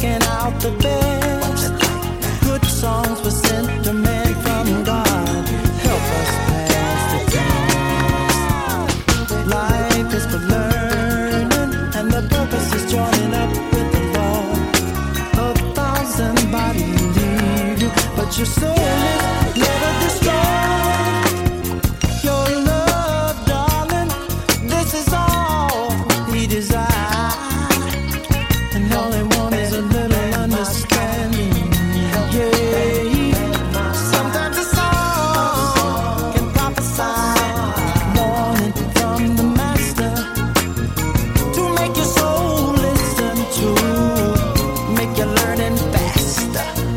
picking out the best. Good songs were sent to men from God. Help us pass the test. Life is for learning, and the purpose is joining up with the Lord. 1,000 bodies leave you, but your soul is never destroyed. Your love, darling, this is all He desires, and all He wants is a little understanding. Yeah, sometimes a song can prophesy warning from the Master to make your soul listen to, make you learning faster.